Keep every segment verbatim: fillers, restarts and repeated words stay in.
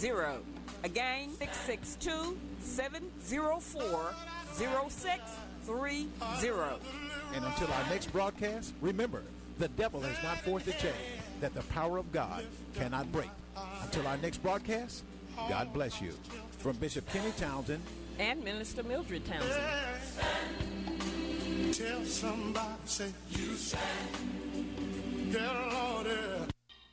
zero. Again, six six two, seven zero four, zero six three zero. And until our next broadcast, remember, the devil has not forced a chain that the power of God cannot break. Until our next broadcast, God bless you. From Bishop Kenny Townsend and Minister Mildred Townsend. Tell somebody, say, you stand. Yeah, Lord, yeah.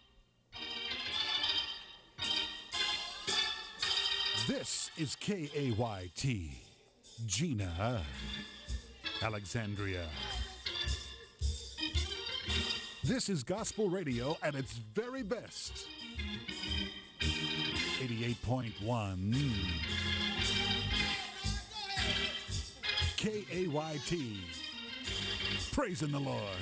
This is K A Y T, Gina, Alexandria. This is gospel radio at its very best. eighty-eight point one K A Y T. Praising the Lord.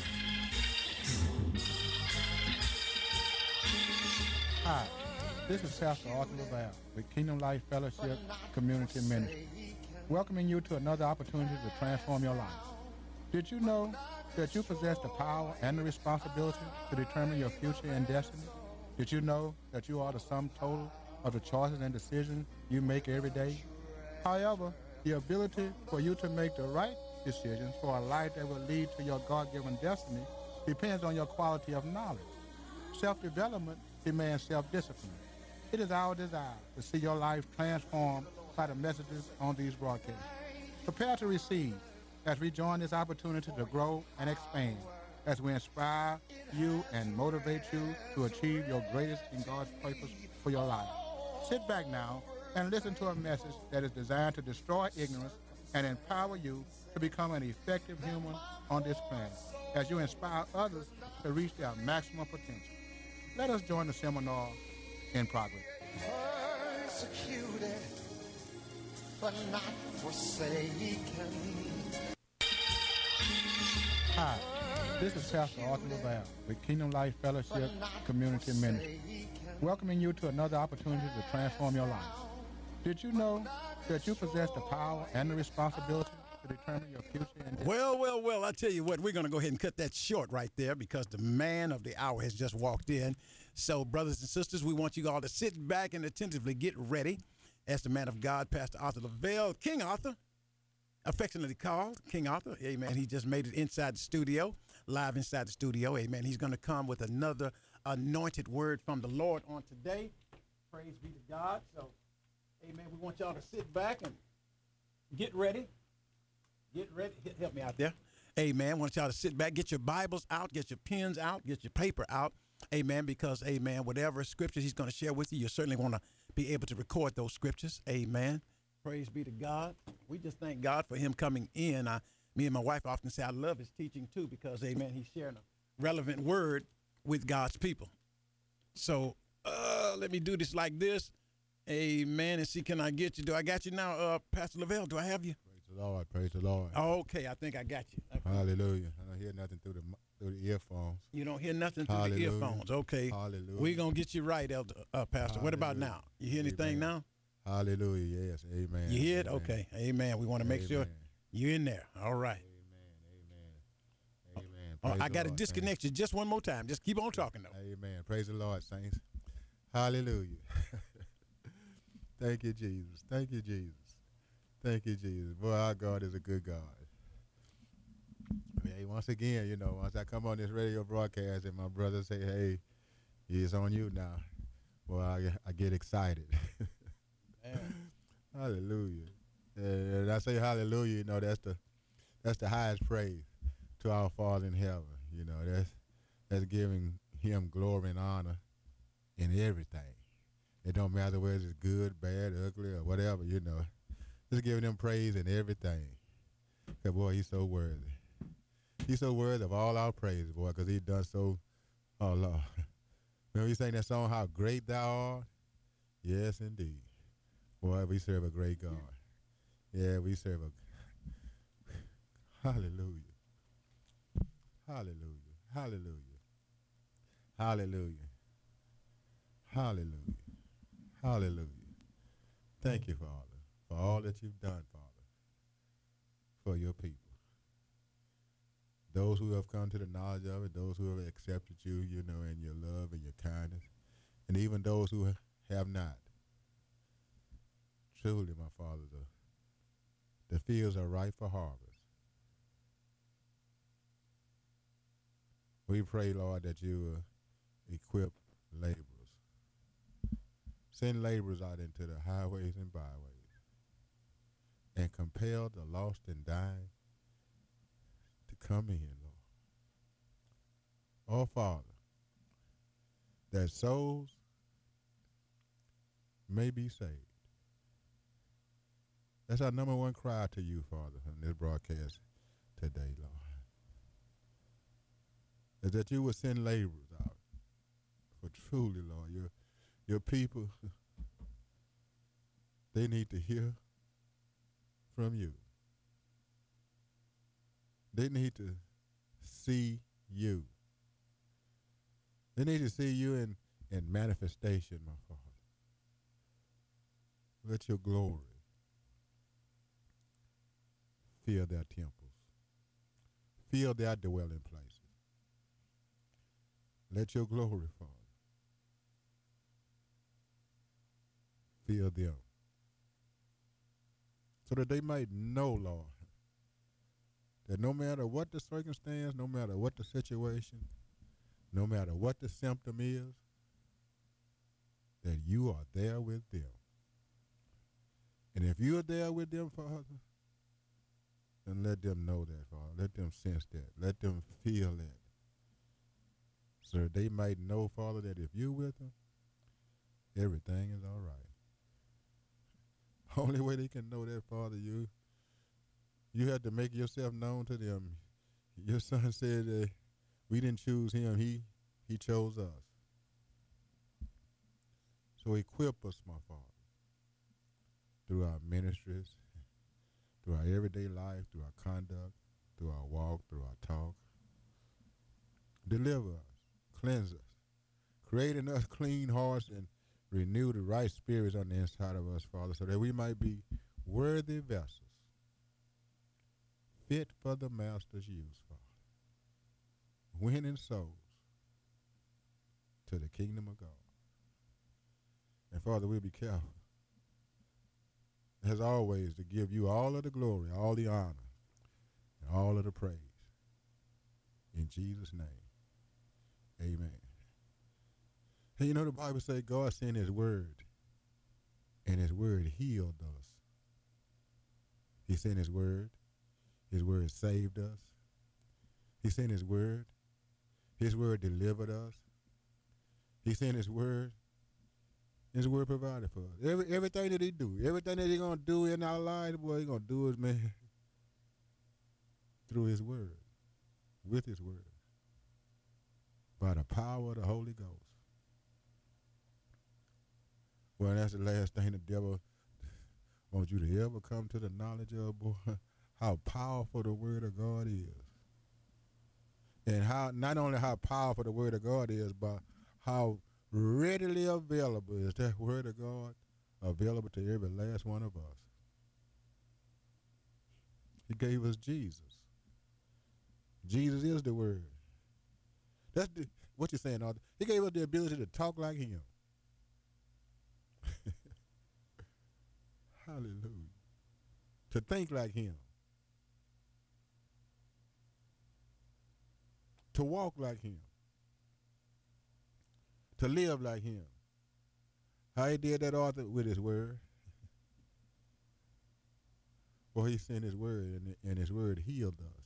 Hi, this is Pastor Arthur LaValle with Kingdom Life Fellowship Community Ministry, welcoming you to another opportunity to transform your life. Did you know that you possess the power and the responsibility to determine your future and destiny? Did you know that you are the sum total of the choices and decisions you make every day? However, the ability for you to make the right decisions for a life that will lead to your God-given destiny depends on your quality of knowledge. Self-development demands self-discipline. It is our desire to see your life transformed by the messages on these broadcasts. Prepare to receive as we join this opportunity to grow and expand, as we inspire you and motivate you to achieve your greatest in God's purpose for your life. Sit back now and listen to a message that is designed to destroy ignorance and empower you to become an effective human on this planet, as you inspire others to reach their maximum potential. Let us join the seminar in progress. Persecuted, but not forsaken. Hi, this is Pastor Arthur LaValle with Kingdom Life Fellowship Community Ministry, welcoming you to another opportunity to transform your life. Did you know that you possess the power and the responsibility to determine your future and destiny? Well, well, well, I tell you what, we're going to go ahead and cut that short right there because the man of the hour has just walked in. So, brothers and sisters, we want you all to sit back and attentively get ready as the man of God, Pastor Arthur LaValle, King Arthur, affectionately called King Arthur. Amen. He just made it inside the studio, live inside the studio. Amen. He's going to come with another anointed word from the Lord on today. Praise be to God. So, amen. We want y'all to sit back and get ready. Get ready. Help me out there. Amen. I want y'all to sit back, get your Bibles out, get your pens out, get your paper out. Amen. Because, amen, whatever scriptures he's going to share with you, you certainly want to be able to record those scriptures. Amen. Praise be to God. We just thank God for him coming in. I, me and my wife often say I love his teaching too because, amen, he's sharing a relevant word with God's people. So uh, let me do this like this. Amen. And see, can I get you? Do I got you now, uh, Pastor LaValle? Do I have you? Praise the Lord. Praise the Lord. Oh, okay. I think I got you. Okay. Hallelujah. I don't hear nothing through the through the earphones. You don't hear nothing through Hallelujah. the earphones. Okay. Hallelujah. We're going to get you right, Elder uh, Pastor. Hallelujah. What about now? You hear anything Amen. now? Hallelujah. Yes. Amen. You hear it? Amen. Okay. Amen. We want to make Amen. sure you're in there. All right. Amen. Amen. Amen. Oh, Praise I the got to Lord, disconnect saints. you just one more time. Just keep on talking, though. Amen. Praise the Lord, saints. Hallelujah. Thank you, Jesus. Thank you, Jesus. Thank you, Jesus. Boy, our God is a good God. Yeah, once again, you know, once I come on this radio broadcast and my brother say, hey, it's on you now, well, I, I get excited. Hallelujah. And I say hallelujah, you know, that's the that's the highest praise to our Father in heaven. You know, that's that's giving him glory and honor in everything. It don't matter whether it's good, bad, ugly, or whatever, you know. Just giving him praise in everything. Because, boy, he's so worthy. He's so worthy of all our praise, boy, because he's done so, oh, Lord. Remember you sang that song, How Great Thou Art? Yes, indeed. Boy, we serve a great God. Yeah, we serve a, hallelujah. Hallelujah. Hallelujah. Hallelujah. Hallelujah. Hallelujah. Thank you, Father, for all that you've done, Father, for your people. Those who have come to the knowledge of it, those who have accepted you, you know, in your love and your kindness, and even those who have not. truly, my Father, the, the fields are ripe for harvest. We pray, Lord, that you will equip laborers. Send laborers out into the highways and byways and compel the lost and dying to come in, Lord. Oh, Father, that souls may be saved. That's our number one cry to you, Father, in this broadcast today, Lord. Is that you will send laborers out. For truly, Lord, your, your people, they need to hear from you. They need to see you. They need to see you in, in manifestation, my Father. Let your glory fill their temples, fill their dwelling places. Let your glory, Father, fill them so that they might know, Lord, that no matter what the circumstance, no matter what the situation, no matter what the symptom is, that you are there with them. And if you are there with them, Father, then let them know that, Father. Let them sense that. Let them feel that. So that they might know, Father, that if you're with them, everything is all right. Only way they can know that, Father, you you have to make yourself known to them. Your son said that we didn't choose him. He, he chose us. So equip us, my Father, through our ministries, through our everyday life, through our conduct, through our walk, through our talk. Deliver us. Cleanse us, create in us clean hearts and renew the right spirits on the inside of us, Father, so that we might be worthy vessels, fit for the Master's use, Father, winning souls to the kingdom of God. And Father, we'll be careful, as always, to give you all of the glory, all the honor, and all of the praise. In Jesus' name. Amen. And you know the Bible says God sent his word, and his word healed us. He sent his word. His word saved us. He sent his word. His word delivered us. He sent his word. His word provided for us. Every, everything that he do, everything that he's going to do in our lives, boy, he's going to do it, man, through his word, with his word. By the power of the Holy Ghost. Well, that's the last thing the devil wants you to ever come to the knowledge of, boy, how powerful the word of God is. And how not only how powerful the word of God is, but how readily available is that word of God available to every last one of us. He gave us Jesus. Jesus is the word. That's the, what you're saying, Arthur. He gave us the ability to talk like him. Hallelujah. To think like him. To walk like him. To live like him. How he did that, Arthur? With his word. Well, he sent his word, and, and his word healed us.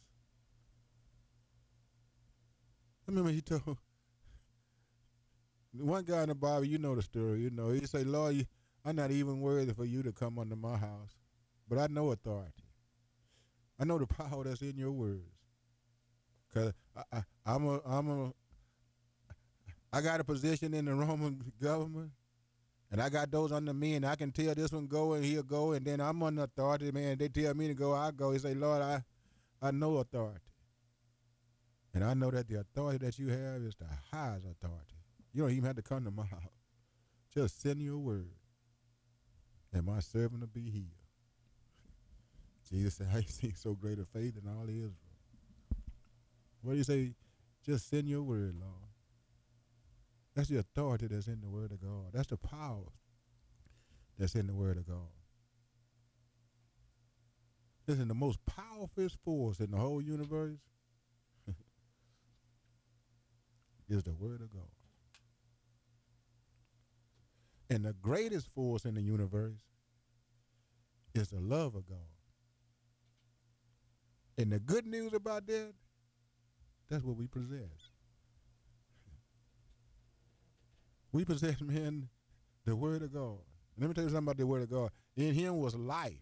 I remember he told one guy in the Bible, you know the story, you know, he say, Lord, you, I'm not even worthy for you to come under my house, but I know authority. I know the power that's in your words. Because I, I, I'm a, I'm a, I got a position in the Roman government, and I got those under me, and I can tell this one go, and he'll go, and then I'm under authority, man. They tell me to go, I go. He say, Lord, I, I know authority. And I know that the authority that you have is the highest authority. You don't even have to come to my house. Just send your word, and my servant will be healed. Jesus said, I ain't seen so great a faith in all Israel. What do you say? Just send your word, Lord. That's the authority that's in the word of God. That's the power that's in the word of God. Listen, the most powerful force in the whole universe is the Word of God. And the greatest force in the universe is the love of God. And the good news about that, that's what we possess. We possess, man, the Word of God. Let me tell you something about the Word of God. In Him was life.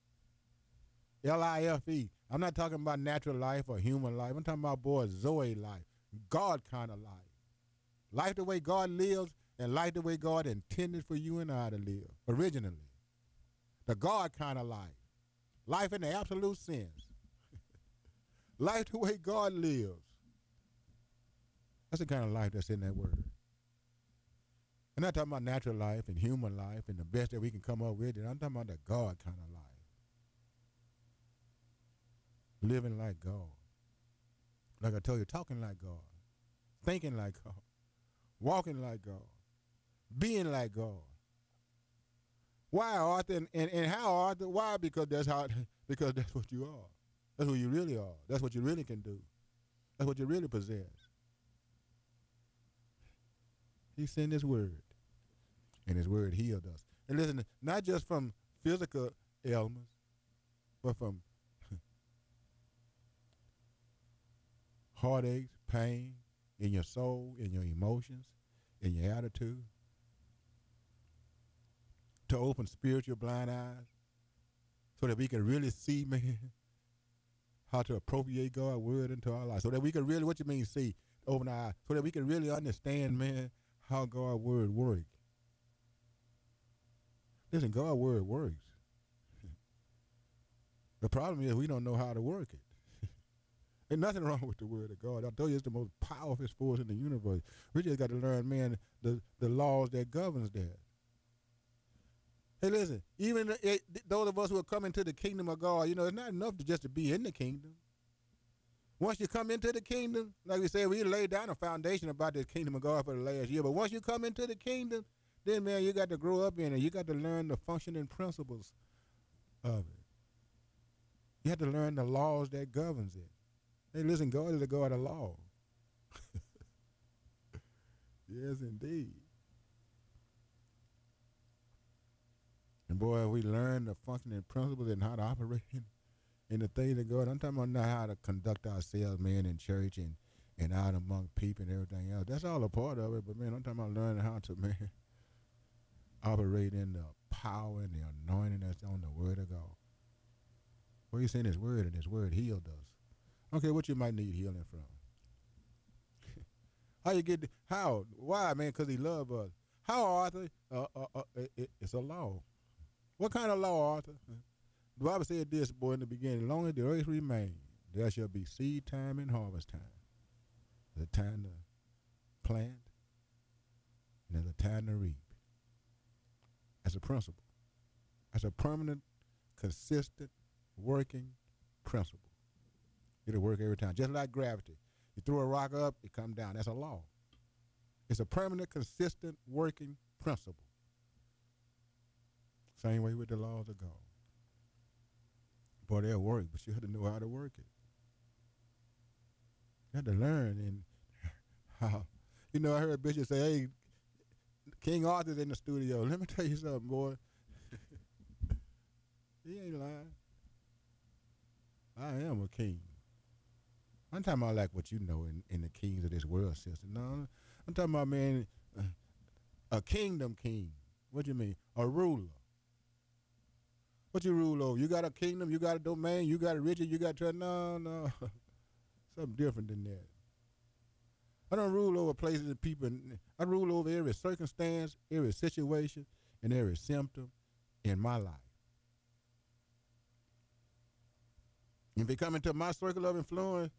L I F E. I'm not talking about natural life or human life. I'm talking about, boy, Zoe life. God kind of life. Life the way God lives and life the way God intended for you and I to live originally. The God kind of life. Life in the absolute sense. Life the way God lives. That's the kind of life that's in that word. I'm not talking about natural life and human life and the best that we can come up with. I'm talking about the God kind of life. Living like God. Like I told you, talking like God. Thinking like God. Walking like God. Being like God. Why, Arthur? And, and, and how, Arthur? Why? Because that's how. Because that's what you are. That's who you really are. That's what you really can do. That's what you really possess. He sent His word, and His word healed us. And listen, not just from physical ailments, but from heartaches, pain, in your soul, in your emotions, in your attitude. To open spiritual blind eyes so that we can really see, man, how to appropriate God's word into our lives. So that we can really, what you mean see, open our eyes, so that we can really understand, man, how God's word works. Listen, God's word works. The problem is we don't know how to work it. There's nothing wrong with the word of God. I told you it's the most powerful force in the universe. We just got to learn, man, the, the laws that governs that. Hey, listen, even it, those of us who are coming to the kingdom of God, you know, it's not enough to just to be in the kingdom. Once you come into the kingdom, like we said, we laid down a foundation about the kingdom of God for the last year, but once you come into the kingdom, then, man, you got to grow up in it. You got to learn the functioning principles of it. You have to learn the laws that governs it. Hey, listen, God is a God of law. Yes, indeed. And boy, we learn the functioning principles and how to operate in, in the things of God. I'm talking about not how to conduct ourselves, man, in church and, and out among people and everything else. That's all a part of it, but, man, I'm talking about learning how to, man, operate in the power and the anointing that's on the word of God. Well, He's in His word, and His word healed us. I don't care what you might need healing from. How you get, the, how, why, man, because He loves us. How, Arthur? Uh, uh, uh, it, it's a law. What kind of law, Arthur? The Bible said this, boy, in the beginning, as long as the earth remains, there shall be seed time and harvest time. There's a time to plant, and there's a time to reap. That's a principle. That's a permanent, consistent, working principle. It'll work every time, just like gravity. You throw a rock up, it comes down. That's a law. It's a permanent, consistent, working principle. Same way with the laws of God. Boy, they'll work, but you have to know how to work it. You have to learn and how. You know, I heard a bishop say, hey, King Arthur's in the studio. Let me tell you something, boy. He ain't lying. I am a king. I'm talking about like what you know in, in the kings of this world system. No, I'm talking about, man, a kingdom king. What do you mean? A ruler. What you rule over? You got a kingdom, you got a domain, you got a riches, you got trust. No, no. Something different than that. I don't rule over places and people. I rule over every circumstance, every situation, and every symptom in my life. If they come into my circle of influence,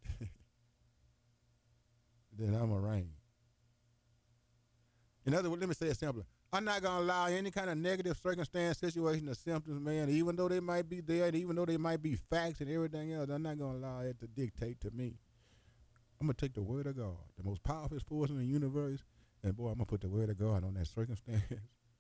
then I'm a reign. In other words, let me say it simpler. I'm not going to allow any kind of negative circumstance, situation, or symptoms, man, even though they might be there, and even though they might be facts and everything else, I'm not going to allow it to dictate to me. I'm going to take the word of God, the most powerful force in the universe, and boy, I'm going to put the word of God on that circumstance